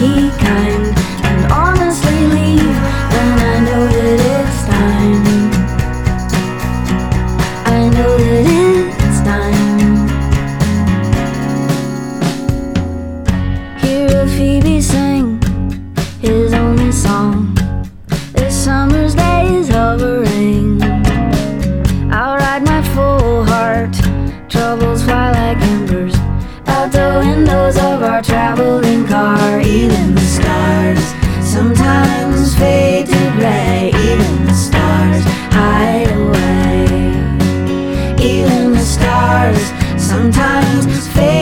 be kind and honestly leave when I know that it's time. I know that it's time. Hear a Phoebe sing his only song. This summer's days hovering. I'll ride my full heart. Troubles fly like embers out the windows of our traveling car. Even the stars sometimes fade to gray. Even the stars hide away. Even the stars sometimes fade